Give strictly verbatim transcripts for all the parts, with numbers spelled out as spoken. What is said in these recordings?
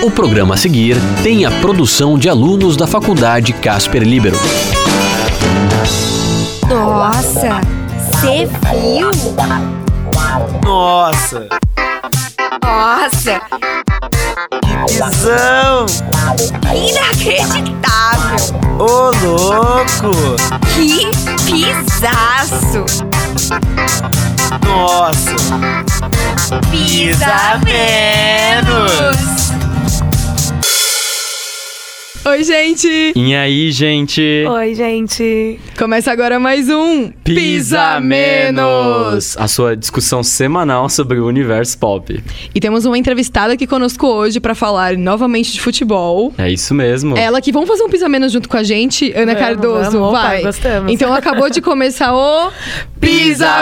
O programa a seguir tem a produção de alunos da Faculdade Casper Libero. Nossa, cê viu? Nossa! Nossa, Que visão! inacreditável! Ô, louco! Que pisaço! Nossa! Pisa menos! Oi, gente! E aí, gente? Oi, gente! Começa agora mais um Pisa Menos! A sua discussão semanal sobre o universo pop. E temos uma entrevistada aqui conosco hoje pra falar novamente de futebol. É isso mesmo. Ela que vamos fazer um Pisa Menos junto com a gente, Ana Vamos, Cardoso, vamos, vai. opa, gostamos. Então acabou de começar o Pisa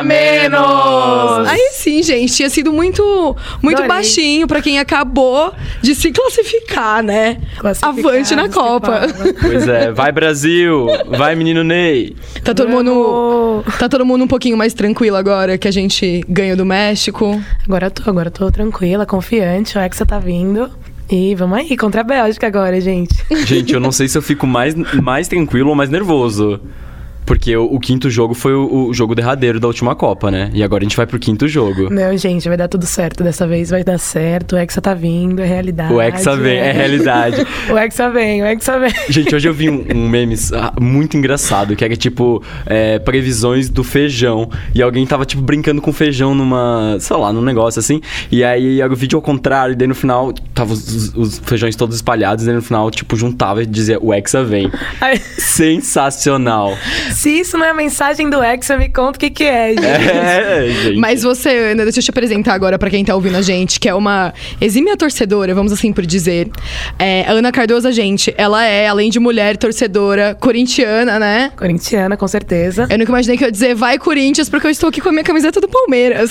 Menos! Aí sim, gente, tinha sido muito muito Adorei. baixinho pra quem acabou de se classificar, né? Classificados, Avante na que Copa. fala. Pois é, vai Brasil! Vai, menino Ney! Tá todo mundo Vamos. tá todo mundo um pouquinho mais tranquilo agora que a gente ganhou do México. Agora eu tô, agora eu tô tranquila, confiante, o Hexa tá vindo. E vamos aí, contra a Bélgica agora, gente. Gente, eu não sei se eu fico mais, mais tranquilo ou mais nervoso. Porque o, o quinto jogo foi o, o jogo derradeiro da última Copa, né? E agora a gente vai pro quinto jogo. Não, gente, vai dar tudo certo. Dessa vez vai dar certo. O Hexa tá vindo, é realidade. O Hexa vem, é realidade. O Hexa vem, o Hexa vem. Gente, hoje eu vi um, um meme ah, muito engraçado, que era tipo, é, previsões do feijão. E alguém tava, tipo, brincando com feijão numa, sei lá, num negócio assim. E aí era o vídeo ao contrário, e daí no final, tava os, os feijões todos espalhados, e daí no final, tipo, juntava e dizia, o Hexa vem. Ai, Sensacional. se isso não é a mensagem do Hexa, me conta o que que é, gente. É, gente. Mas você, Ana, deixa eu te apresentar agora pra quem tá ouvindo a gente, que é uma exímia torcedora, vamos assim por dizer. É, a Ana Cardoso, gente, ela é, além de mulher, torcedora corintiana, né? Corintiana, com certeza. Eu nunca imaginei que eu ia dizer vai Corinthians, porque eu estou aqui com a minha camiseta do Palmeiras.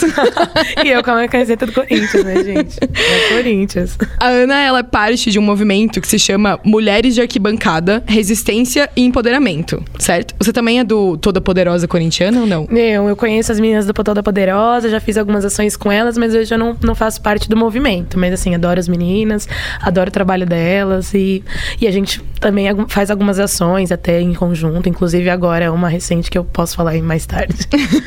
E eu com a minha camiseta do Corinthians, né, gente? É Corinthians. A Ana, ela é parte de um movimento que se chama Mulheres de Arquibancada, Resistência e Empoderamento, certo? Você também é do Toda Poderosa corintiana ou não? Eu, eu conheço as meninas do Toda Poderosa, já fiz algumas ações com elas, mas hoje eu não, não faço parte do movimento. Mas assim, adoro as meninas, adoro o trabalho delas e, e a gente também ag- faz algumas ações até em conjunto, inclusive agora uma recente que eu posso falar aí mais tarde.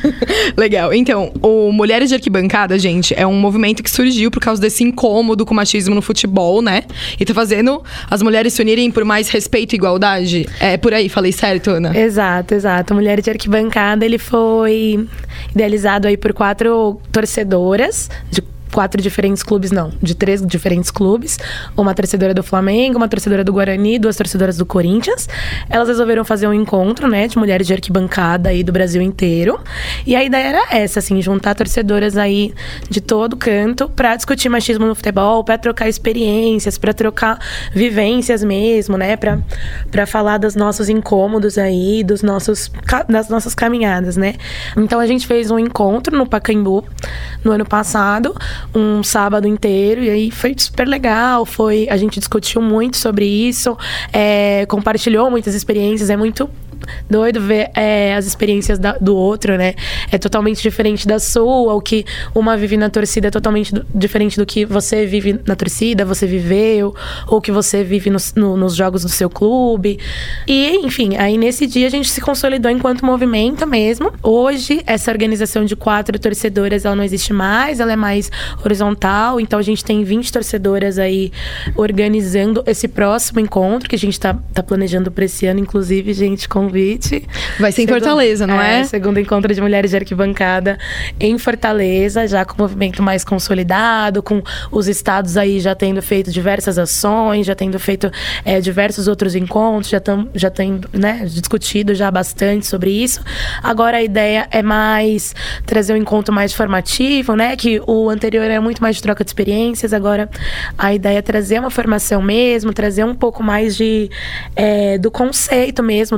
Legal. Então, o Mulheres de Arquibancada, gente, é um movimento que surgiu por causa desse incômodo com o machismo no futebol, né? E tá fazendo as mulheres se unirem por mais respeito e igualdade. É por aí, falei certo, Ana? Exato, exato. Mulheres de Arquibancada, ele foi idealizado aí por quatro torcedoras de quatro diferentes clubes, não, de três diferentes clubes. Uma torcedora do Flamengo, uma torcedora do Guarani, duas torcedoras do Corinthians. Elas resolveram fazer um encontro, né, de mulheres de arquibancada aí do Brasil inteiro. E a ideia era essa, assim, juntar torcedoras aí de todo canto pra discutir machismo no futebol, pra trocar experiências, pra trocar vivências mesmo, né, pra, pra falar dos nossos incômodos aí, dos nossos, das nossas caminhadas, né. Então a gente fez um encontro no Pacaembu no ano passado, um sábado inteiro, e aí foi super legal, foi, a gente discutiu muito sobre isso, é, compartilhou muitas experiências, é muito doido ver é, as experiências da, do outro, né? É totalmente diferente da sua, o que uma vive na torcida é totalmente do, diferente do que você vive na torcida, você viveu, ou que você vive no, no, nos jogos do seu clube. E, enfim, aí nesse dia a gente se consolidou enquanto movimento mesmo. Hoje, essa organização de quatro torcedoras, ela não existe mais, ela é mais horizontal, então a gente tem vinte torcedoras aí organizando esse próximo encontro, que a gente tá, tá planejando pra esse ano, inclusive, gente, convite. Vai ser em Segundo- Fortaleza, não é? Segundo encontro de mulheres de arquibancada em Fortaleza, já com o movimento mais consolidado, com os estados aí já tendo feito diversas ações, já tendo feito é, diversos outros encontros, já, tam, já tendo, né, discutido já bastante sobre isso. Agora a ideia é mais trazer um encontro mais formativo, né? Que o anterior era muito mais de troca de experiências, agora a ideia é trazer uma formação mesmo, trazer um pouco mais de é, do conceito mesmo, do feminismo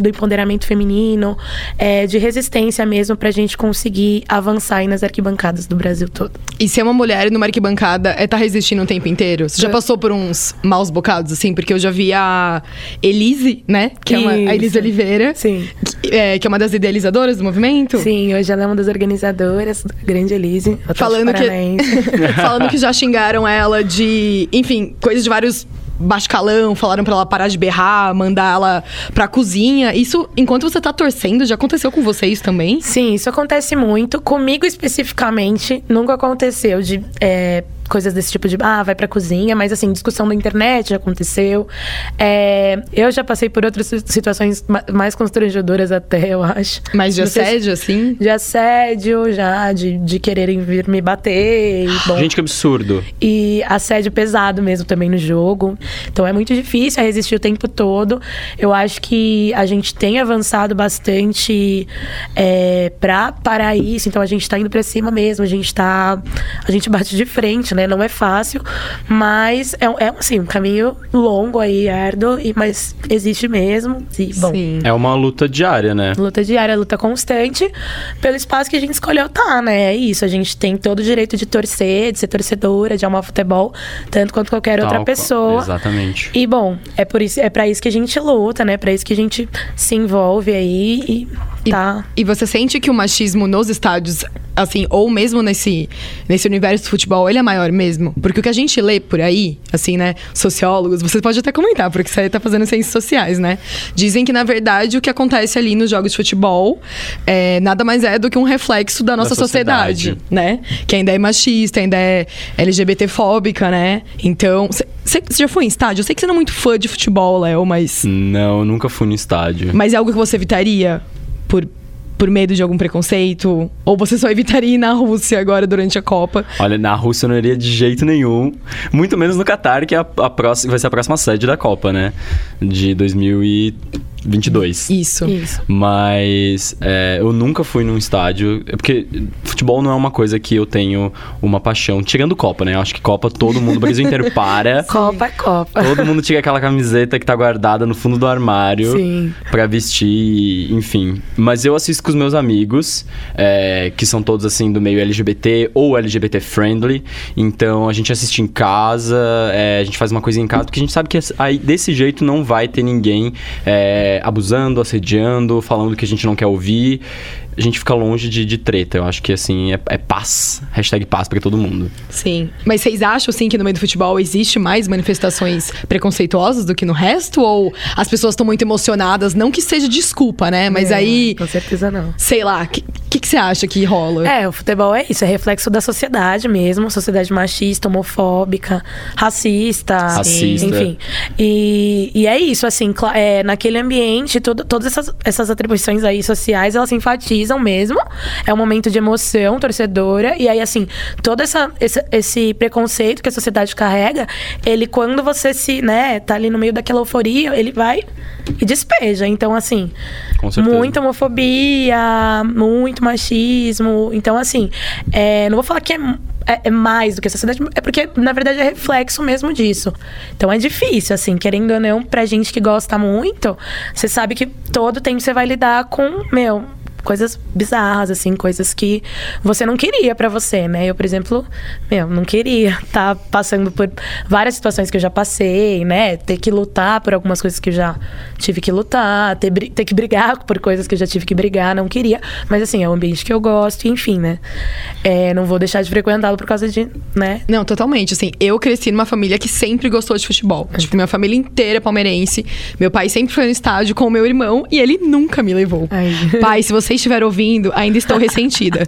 do empoderamento feminino, é, de resistência mesmo pra gente conseguir avançar aí nas arquibancadas do Brasil todo. E ser uma mulher numa arquibancada é tá resistindo o tempo inteiro? Você já passou por uns maus bocados, assim? Porque eu já vi a Elise, né? Que é uma, a Elise Isso. Oliveira. Sim. Que é, que é uma das idealizadoras do movimento. Sim, hoje ela é uma das organizadoras, grande Elise. Falando que, falando que já xingaram ela de, enfim, coisas de vários baixo calão, falaram pra ela parar de berrar, mandar ela pra cozinha. Isso, enquanto você tá torcendo, já aconteceu com vocês também? Sim, isso acontece muito. Comigo especificamente, nunca aconteceu de é, coisas desse tipo de, ah, vai pra cozinha. Mas assim, discussão da internet já aconteceu. É, eu já passei por outras situações ma- mais constrangedoras até, eu acho. Mas de Não sei se- assédio, assim? De assédio, já, de, de quererem vir me bater. E, bom, Gente, que absurdo. e assédio pesado mesmo também no jogo. Então é muito difícil resistir o tempo todo. Eu acho que a gente tem avançado bastante é, pra parar isso. Então a gente tá indo pra cima mesmo. A gente tá... A gente bate de frente, né? Não é fácil. Mas é, é assim, um caminho longo aí, árduo. E, mas existe mesmo. E, bom, Sim. É uma luta diária, né? luta diária, luta constante, pelo espaço que a gente escolheu tá, né? É isso, a gente tem todo o direito de torcer, de ser torcedora, de amar futebol, tanto quanto qualquer outra Tal- pessoa. Exatamente. E bom, é por isso, é para isso que a gente luta, né? Para isso que a gente se envolve aí e tá. E você sente que o machismo nos estádios, assim, ou mesmo nesse, nesse universo do futebol, ele é maior mesmo? Porque o que a gente lê por aí, assim, né, sociólogos, você pode até comentar, porque você tá fazendo ciências sociais, né? Dizem que, na verdade, o que acontece ali nos jogos de futebol é, nada mais é do que um reflexo da nossa Da sociedade. sociedade, né? Que ainda é machista, ainda é L G B T fóbica, né? Então, você já foi em estádio? Eu sei que você não é muito fã de futebol, Léo, mas... Não, eu nunca fui no estádio. Mas é algo que você evitaria por, por medo de algum preconceito? Ou você só evitaria ir na Rússia agora durante a Copa? Olha, na Rússia eu não iria de jeito nenhum. Muito menos no Catar, que é a, a próxima, vai ser a próxima sede da Copa, né? De dois mil e vinte e dois. Isso. Isso. Mas é, eu nunca fui num estádio. É porque futebol não é uma coisa que eu tenho uma paixão. Tirando Copa, né? Eu acho que Copa todo mundo, o Brasil inteiro para. Copa é Copa. Todo mundo tira aquela camiseta que tá guardada no fundo do armário. Sim. Pra vestir, enfim. Mas eu assisto com os meus amigos, é, que são todos assim do meio L G B T ou L G B T friendly. Então a gente assiste em casa, é, a gente faz uma coisa em casa, porque a gente sabe que aí desse jeito não vai ter ninguém é, abusando, assediando, falando que a gente não quer ouvir. A gente fica longe de, de treta. Eu acho que, assim, é, é paz. Hashtag paz pra todo mundo. Sim. Mas vocês acham, assim, que no meio do futebol existe mais manifestações preconceituosas do que no resto? Ou as pessoas estão muito emocionadas? Não que seja desculpa, né? Mas É, aí, com certeza não. sei lá, o que, que, que você acha que rola? É, o futebol é isso, é reflexo da sociedade mesmo, sociedade machista, homofóbica, racista, Racista. enfim. E, e é isso, assim, cla- é, naquele ambiente, todo, todas essas, essas atribuições aí sociais, elas se enfatizam mesmo. É um momento de emoção torcedora. E aí, assim, todo essa, esse, esse preconceito que a sociedade carrega, ele, quando você se, né, tá ali no meio daquela euforia, ele vai e despeja. Então, assim, Com certeza. muita homofobia, muito machismo. Então, assim, é, não vou falar que é, é, é mais do que a sociedade, é porque, na verdade, é reflexo mesmo disso. Então, é difícil, assim, querendo ou não, pra gente que gosta muito, você sabe que todo tempo você vai lidar com, meu... coisas bizarras, assim, coisas que você não queria pra você, né? Eu, por exemplo, meu, não queria estar passando por várias situações que eu já passei, né? Ter que lutar por algumas coisas que eu já tive que lutar, ter, bri- ter que brigar por coisas que eu já tive que brigar, não queria. Mas, assim, é um ambiente que eu gosto, enfim, né? É, não vou deixar de frequentá-lo por causa de, né? Não, totalmente. Assim, eu cresci numa família que sempre gostou de futebol. Tipo, minha família inteira é palmeirense. Meu pai sempre foi no estádio com o meu irmão e ele nunca me levou. Ai. Pai, se você estiver ouvindo, ainda estou ressentida.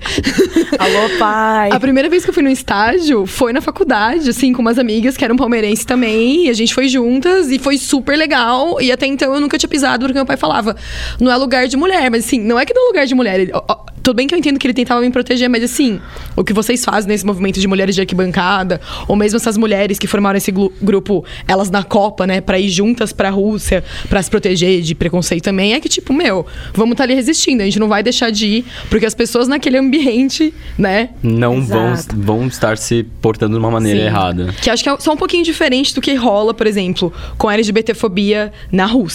Alô, pai! A primeira vez que eu fui no estádio foi na faculdade, assim, com umas amigas que eram palmeirenses também. E a gente foi juntas e foi super legal. E até então eu nunca tinha pisado, porque meu pai falava, não é lugar de mulher. Mas assim, não é que não é lugar de mulher. Ele, ó, ó, tudo bem que eu entendo que ele tentava me proteger, mas assim, o que vocês fazem nesse movimento de mulheres de arquibancada, ou mesmo essas mulheres que formaram esse glu- grupo, elas na Copa, né, pra ir juntas pra Rússia, pra se proteger de preconceito também, é que tipo, meu, vamos estar ali resistindo, a gente não vai deixar de ir, porque as pessoas naquele ambiente, né, Não vão, Exato. vão estar se portando de uma maneira Sim. errada. que acho que é só um pouquinho diferente do que rola, por exemplo, com a L G B T fobia na Rússia.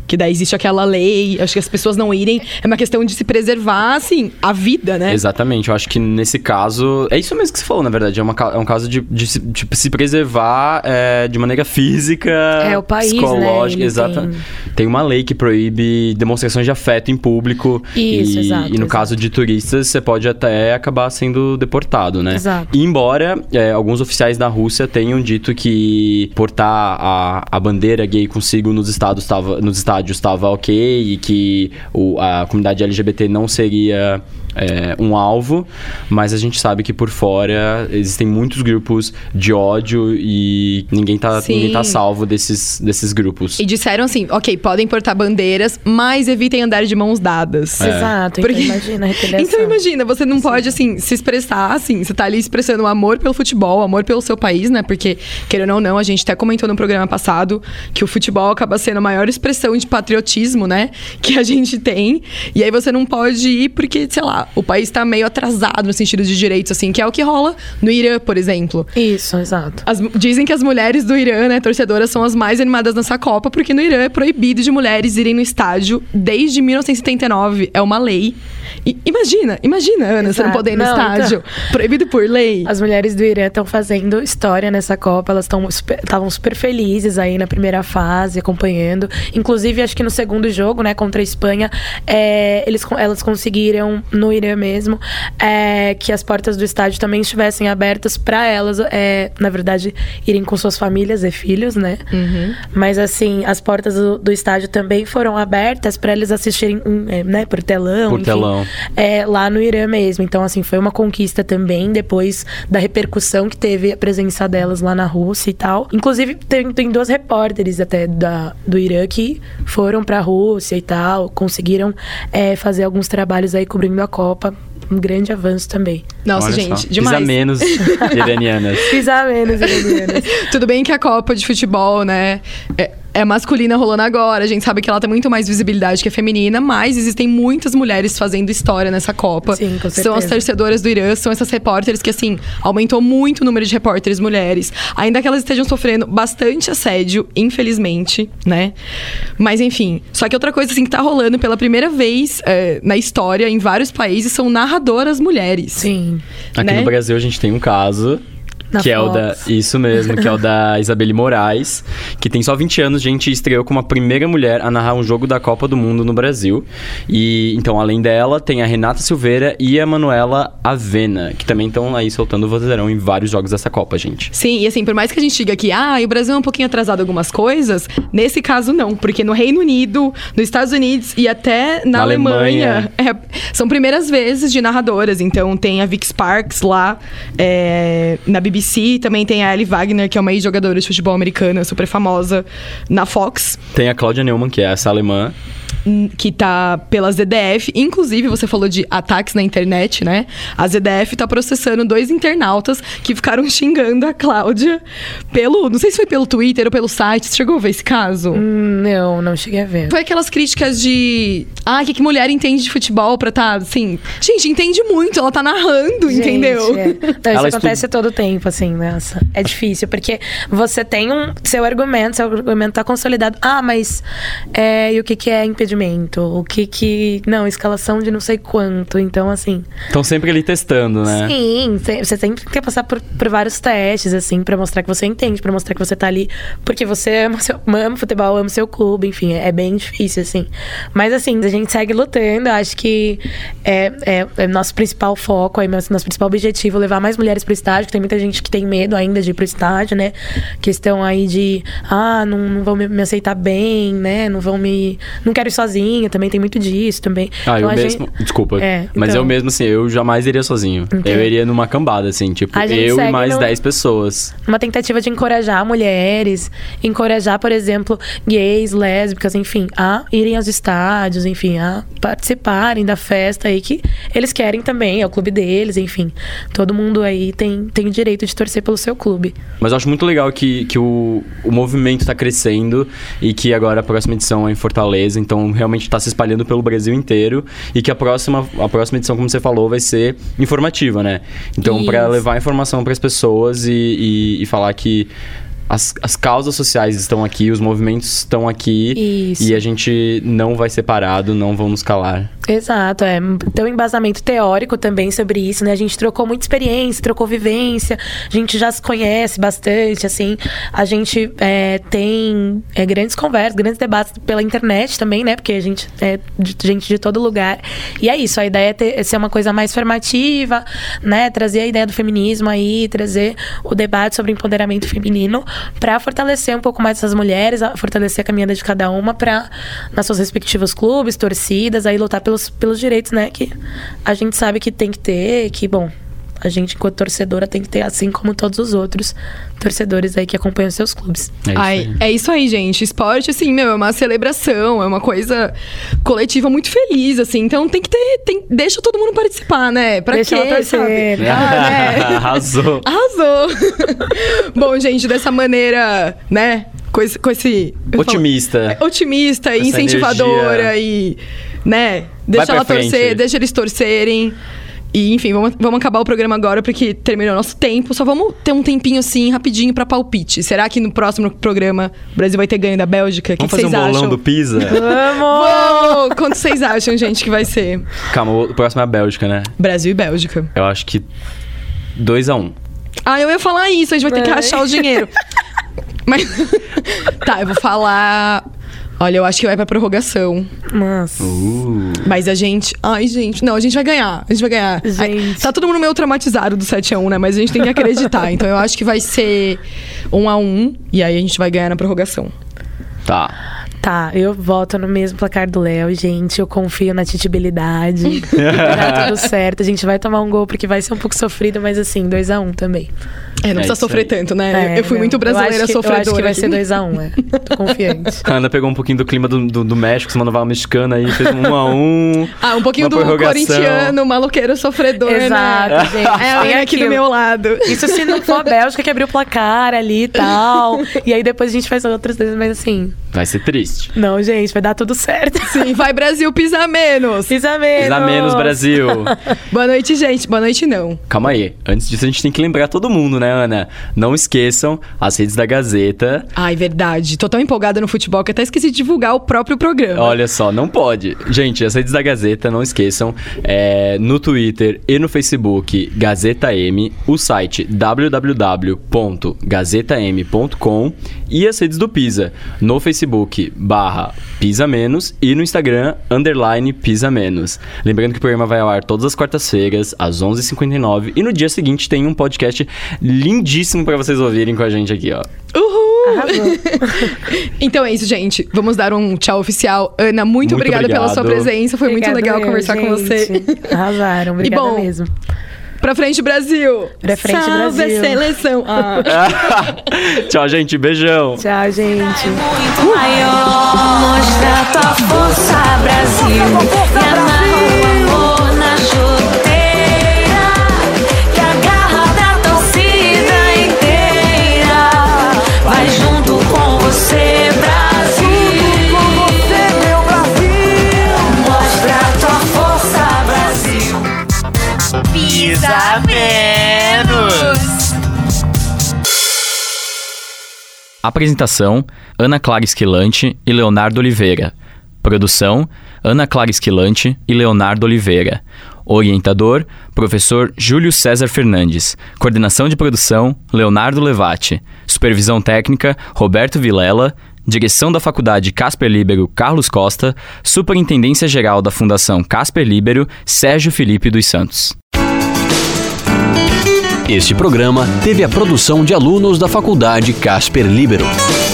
Que daí existe aquela lei, acho que as pessoas não irem, é uma questão de se preservar, assim, a vida, né? Exatamente, eu acho que nesse caso, é isso mesmo que você falou, na verdade, é, uma, é um caso de, de, se- de se preservar é, de maneira física, É, o país, né, psicológica, ele exata. tem- Tem uma lei que proíbe demonstrações de afeto em público. Isso, e, exato, E no exato. caso de turistas, você pode até acabar sendo deportado, né? Exato. E embora é, alguns oficiais da Rússia tenham dito que portar a, a bandeira gay consigo nos estados tava, nos estádios estava ok e que o, a comunidade L G B T não seria é, um alvo, mas a gente sabe que por fora existem muitos grupos de ódio e ninguém tá, Sim. ninguém tá salvo desses, desses grupos. E disseram assim, ok, podem portar bandeiras, mas evitem andar de mãos dadas. Exato, Porque- então imagina a retaliação. Então imagina, você não pode, assim, se expressar, assim, você tá ali expressando amor pelo futebol, amor pelo seu país, né? Porque, querendo ou não, a gente até comentou no programa passado que o futebol acaba sendo a maior expressão de patriotismo, né? Que a gente tem. E aí você não pode ir porque, sei lá, o país tá meio atrasado no sentido de direitos, assim, que é o que rola no Irã, por exemplo. Isso, exato. As- dizem que as mulheres do Irã, né, torcedoras, são as mais animadas nessa Copa, porque no Irã é proibido de mulheres irem no estádio desde mil novecentos e setenta e nove. É uma lei. E imagina, imagina, Ana, você não Exato. poder ir no Não, estádio. Proibido por lei. As mulheres do Irã estão fazendo história nessa Copa, elas estavam super, tavam super felizes aí na primeira fase, acompanhando. Inclusive, acho que no segundo jogo, né, contra a Espanha, é, eles, con- elas conseguiram, no Irã mesmo, é, que as portas do estádio também estivessem abertas para elas, é, na verdade, irem com suas famílias e filhos, né? Mas, assim, as portas do, do estádio também foram abertas para eles assistirem, hum, é, né, por telão. Por enfim. telão. É, lá no Irã mesmo. Então, assim, foi uma conquista também, depois da repercussão que teve a presença delas lá na Rússia e tal. Inclusive, tem, tem duas repórteres até da, do Irã que foram pra Rússia e tal, conseguiram é, fazer alguns trabalhos aí cobrindo a Copa. Um grande avanço também. Nossa, Olha gente, só. demais. Pisa menos iranianas. Pisa menos, iranianas. Tudo bem que a Copa de futebol, né, é, é masculina rolando agora. A gente sabe que ela tem muito mais visibilidade que a feminina, mas existem muitas mulheres fazendo história nessa Copa. Sim, com São as certeza. torcedoras do Irã, são essas repórteres que, assim, aumentou muito o número de repórteres mulheres. Ainda que elas estejam sofrendo bastante assédio, infelizmente, né? Mas, enfim. Só que outra coisa, assim, que tá rolando pela primeira vez é, na história, em vários países, são narradoras mulheres. Sim. Aqui Né? no Brasil a gente tem um caso. Na que é o da. Fox. Isso mesmo, que é o da Isabelle Moraes, que tem só vinte anos, gente, e estreou como a primeira mulher a narrar um jogo da Copa do Mundo no Brasil. E então, além dela, tem a Renata Silveira e a Manuela Avena, que também estão aí soltando o vozeirão em vários jogos dessa Copa, gente. Sim, e assim, por mais que a gente diga que ah, o Brasil é um pouquinho atrasado em algumas coisas, nesse caso não, porque no Reino Unido, nos Estados Unidos e até na, Na Alemanha, Alemanha. é, são primeiras vezes de narradoras. Então tem a Vicky Sparks lá é, na B B C, também tem a Ellie Wagner, que é uma ex-jogadora de futebol americana super famosa na Fox. Tem a Cláudia Neumann, que é essa alemã. Que tá pela Z D F. Inclusive, você falou de ataques na internet, né? A Z D F tá processando dois internautas que ficaram xingando a Cláudia pelo... Não sei se foi pelo Twitter ou pelo site. Você chegou a ver esse caso? Hum, Não, não cheguei a ver. Foi aquelas críticas de... Ah, que, que mulher entende de futebol pra tá, assim... Gente, entende muito. Ela tá narrando, Gente, entendeu? é. Não, isso Ela acontece todo o tempo, assim, nossa. É difícil, porque você tem um... Seu argumento, seu argumento tá consolidado. Ah, mas... É, e o que que é impedimento? O que que... Não, escalação de não sei quanto. Então, assim... Estão sempre ali testando, né? Sim, se- você sempre quer passar por, por vários testes, assim, pra mostrar que você entende, pra mostrar que você tá ali porque você ama, seu, ama futebol, ama seu clube, enfim, é, é bem difícil, assim. Mas, assim, a gente segue lutando, eu acho que é, é, é nosso principal foco, aí, nosso, nosso principal objetivo, levar mais mulheres pro estádio, que tem muita gente que tem medo ainda de ir pro estádio, né? Questão aí de, ah, não, não vão me, me aceitar bem, né? Não vão me... Não quero ir sozinha, também tem muito disso, também. Ah, eu Então, a mesmo. gente- Desculpa. É, Mas então- eu mesmo, assim, eu jamais iria sozinho. Então- Eu iria numa cambada, assim, tipo, A gente eu e segue mais no- dez pessoas. Uma tentativa de encorajar mulheres, encorajar, por exemplo, gays, lésbicas, enfim, a irem aos estádios, enfim, a participarem da festa aí que eles querem também, é o clube deles, enfim. Todo mundo aí tem, tem o direito de torcer pelo seu clube. Mas eu acho muito legal que, que o, o movimento tá crescendo e que agora a próxima edição é em Fortaleza, então realmente tá se espalhando pelo Brasil inteiro e que a próxima, a próxima edição, como você falou, vai ser informativa, né? Então, para Isso. levar informação para as pessoas e, e, e falar que as, as causas sociais estão aqui, os movimentos estão aqui. Isso. E a gente não vai ser parado, não vamos calar. Exato, é. Tem um embasamento teórico também sobre isso, né? A gente trocou muita experiência, trocou vivência, a gente já se conhece bastante, assim. A gente é, tem é, grandes conversas, grandes debates pela internet também, né? Porque a gente é de, gente de todo lugar. E é isso, a ideia é, ter, é ser uma coisa mais formativa, né? Trazer a ideia do feminismo aí, trazer o debate sobre empoderamento feminino para fortalecer um pouco mais essas mulheres, fortalecer a caminhada de cada uma para, nas suas respectivos clubes, torcidas, aí lutar pelos, pelos direitos, né? Que a gente sabe que tem que ter, que, bom, a gente, enquanto torcedora, tem que ter, assim como todos os outros torcedores aí que acompanham seus clubes. É isso, Ai, aí. é isso aí, gente. Esporte, assim, meu, é uma celebração, é uma coisa coletiva muito feliz, assim. Então tem que ter. Tem, deixa todo mundo participar, né? Pra Deixa quê, ela torcer. sabe? Ah, né? Arrasou. Arrasou. Bom, gente, dessa maneira, né? Com esse. Com esse Otimista. otimista e Essa incentivadora energia. e, né? Deixa pra ela torcer, frente. deixa eles torcerem. E, enfim, vamos, vamos acabar o programa agora porque terminou o nosso tempo. Só vamos ter um tempinho, assim, rapidinho pra palpite. Será que no próximo programa o Brasil vai ter ganho da Bélgica? O que Vamos fazer um vocês bolão acham? do Pisa? Vamos! Vamos! Quanto vocês acham, gente, que vai ser? Calma, o próximo é a Bélgica, né? Brasil e Bélgica. Eu acho que dois a um. Ah, eu ia falar isso. A gente vai ter que Vai. rachar o dinheiro. Mas... tá, eu vou falar... Olha, eu acho que vai pra prorrogação. Nossa. Uh. Mas a gente... Ai, gente... Não, a gente vai ganhar. A gente vai ganhar. Gente. Ai, tá todo mundo meio traumatizado do sete a um, né? Mas a gente tem que acreditar. Então eu acho que vai ser um a um. E aí a gente vai ganhar na prorrogação. Tá. Tá, eu voto no mesmo placar do Léo, gente. Eu confio na titibilidade. Vai dar tudo certo. A gente vai tomar um gol porque vai ser um pouco sofrido, mas assim, dois a um também. É, não precisa isso sofrer aí. tanto, né? É, eu fui não. muito brasileira eu acho que, sofredora. Eu acho que vai aqui. ser dois a um, é. Tô confiante. A Ana pegou um pouquinho do clima do, do, do México, semana novela mexicana aí, fez um a um. Ah, um pouquinho uma do prorrogação. corintiano, maloqueiro sofredor, Exato, né? gente. É a Tem Ana aqui do aquilo. meu lado. Isso se não for a Bélgica que abriu o placar ali e tal. E aí depois a gente faz outras coisas, mas assim... Vai ser triste. Não, gente, vai dar tudo certo. Sim, vai Brasil, pisa menos. Pisa menos. Pisa menos, Brasil. Boa noite, gente. Boa noite, não. Calma aí. Antes disso, a gente tem que lembrar todo mundo, né, Ana? Não esqueçam as redes da Gazeta. Ai, verdade. Tô tão empolgada no futebol que até esqueci de divulgar o próprio programa. Olha só, não pode. Gente, as redes da Gazeta, não esqueçam. É, no Twitter e no Facebook, Gazeta M. O site w w w ponto gazeta m ponto com. E as redes do Pisa. No Facebook, barra Pisa Menos. E no Instagram, underline Pisa Menos. Lembrando que o programa vai ao ar todas as quartas-feiras, às onze e cinquenta e nove. E no dia seguinte tem um podcast lindíssimo pra vocês ouvirem com a gente aqui, ó. Uhul! Arrasou. Então é isso, gente. Vamos dar um tchau oficial. Ana, muito, Muito obrigada pela sua obrigado. presença. Foi muito Obrigada legal eu, conversar com você. gente. Arrasaram, obrigada bom, mesmo. Pra frente, Brasil! Pra frente, Salve Brasil. a seleção! Ah. Tchau, gente. Beijão. Tchau, gente. Muito maior. Mostra tua força, Brasil. E amarra o amor na chuteira. Que a garra da torcida inteira vai junto com você, Brasil. Com você, meu Brasil. Mostra tua força, Brasil. Pisa menos. Apresentação: Ana Clara Esquilante e Leonardo Oliveira. Produção: Ana Clara Esquilante e Leonardo Oliveira. Orientador: Professor Júlio César Fernandes. Coordenação de produção: Leonardo Levati. Supervisão técnica: Roberto Vilela. Direção da Faculdade Casper Líbero, Carlos Costa. Superintendência Geral da Fundação Casper Líbero, Sérgio Felipe dos Santos. Este programa teve a produção de alunos da Faculdade Casper Líbero.